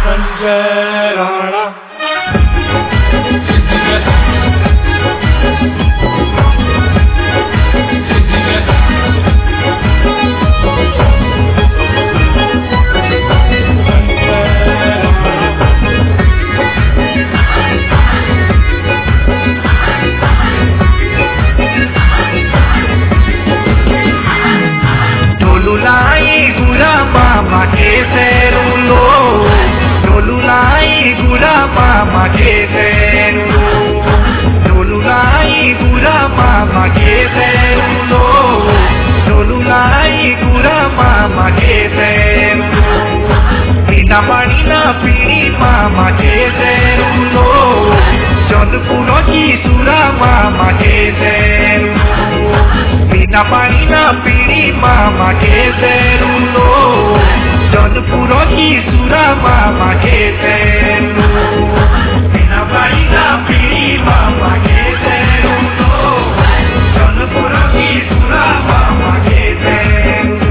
संजय राणा मामा के सेरुलो डोलुलाई गुरा मामा के सेरुलो डोलुलाई गुरा मामा के सेरुलो डोलुलाई गुरा मामा के सेरुलो बिना पानी ना पीनी मामा के सेरुलो चंदपुर की सुरा मामा के सेरुलो बिना पानी ना पीनी मामा के सेरुलो चंदपुर की सुरा मामा के सेरुलो बिना पानी ना पीनी मामा के सेरुलो चंदपुर की सुरा मामा के सेरुलो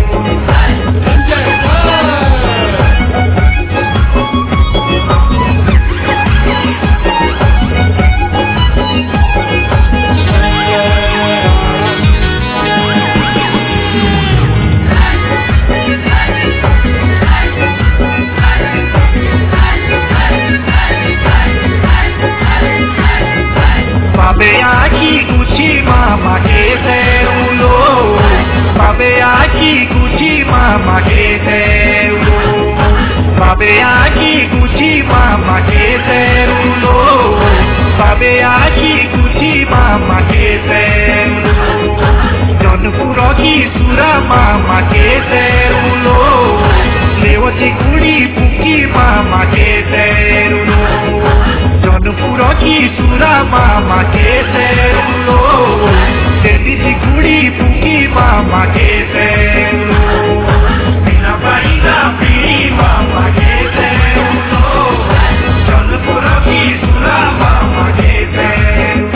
बाबे आकी गुची मामा के सेरुलो बाबे आकी गुची मामा के सेरुलो बाबे आकी गुची मामा के सेरुलो बाबे आकी गुची मामा के सेरुलो जौनपुर की सुरा मामा के सेरुलो लेवती गुड़ी पुकी मामा के सेरुलो जौनपुर की सुरा मामा के सेरुलो तेरी गुड़ी पुकी मामा के सेरुलो बिना पानी ना पीनी मामा के सेरुलो जौनपुर की सुरा मामा के सेरुलो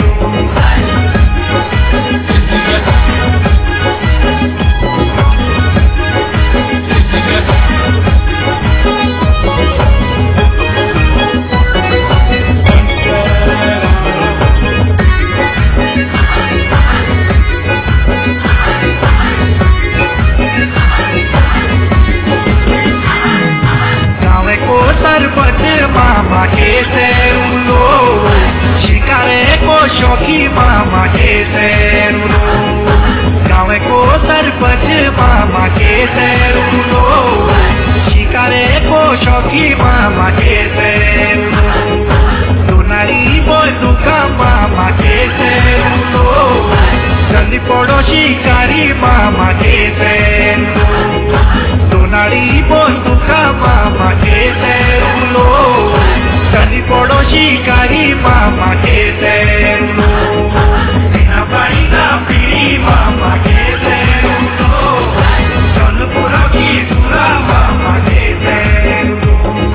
सरपंच मामा के सेरुलो शिकारे को शौकी मामा के सेरुलो गाँव को सरपंच मामा के सेरुलो शिकारे को शौकी मामा के सेरुलो दोनारी बंदूका मामा के सेरुलो जल्दी पड़ो शिकारी मामा के सेरुलो दोनारी बंदूका मामा के सेरुलो जल्दी पड़ो शिकारी मामा के सेरुलो बिना पानी ना पीनी मामा के सेरुलो जौनपुर की सुरा मामा के सेरुलो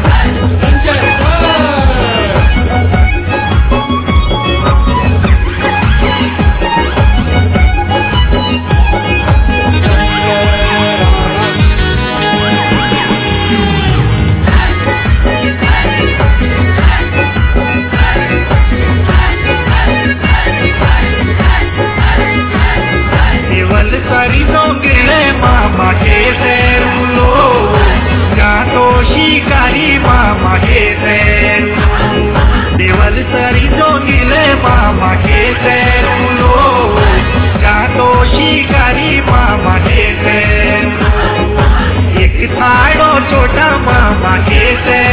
सरी जोंगिले मामा के सेरुलो गातो शिकारी मामा के सेरुलो देवल सरी जोंगिले मामा के सेरुलो गातो शिकारी मामा के सेरुलो एक थाड़ो छोटा मामा के सेरुलो